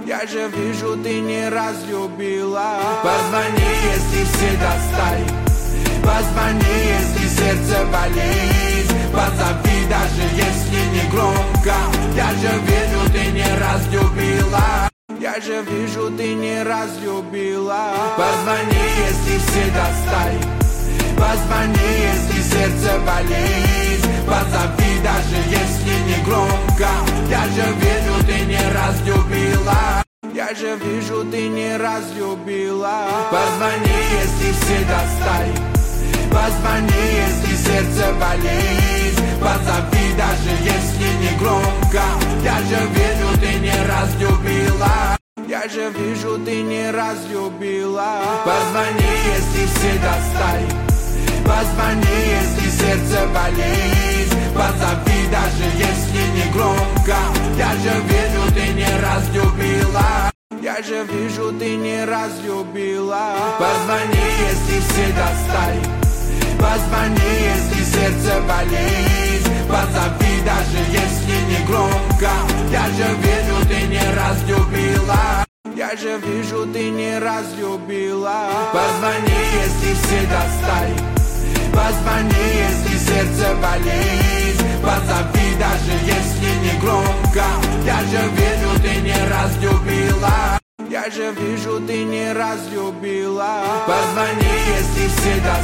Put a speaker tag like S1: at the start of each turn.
S1: Я же вижу, ты не разлюбила. Позвони, если все достали. Позвони, если сердце болит. Позови, даже если не громко. Я же вижу, ты не разлюбила. Я же вижу, ты не разлюбила. Позвони, если все достали. Позвони, если сердце болит. Позови, даже если не громко. Я же вижу, ты не разлюбила. Я же вижу, ты не разлюбила. Позвони, если все достали. Позвони, если сердце болит. Позови, даже если не громко. Я же вижу, ты не разлюбила. Я же вижу, ты не разлюбила. Позвони, если все достали. Позвони, если сердце болит. Позови, даже если не громко. Я же вижу, ты не разлюбила. Я же вижу, ты не разлюбила. Позвони, если все достали. Позвони, если сердце болит. Позови, даже если не громко. Я же вижу, ты не разлюбила. Я же вижу, ты не разлюбила. Позвони, если все достали. Позвони, если сердце болит. Позови, даже если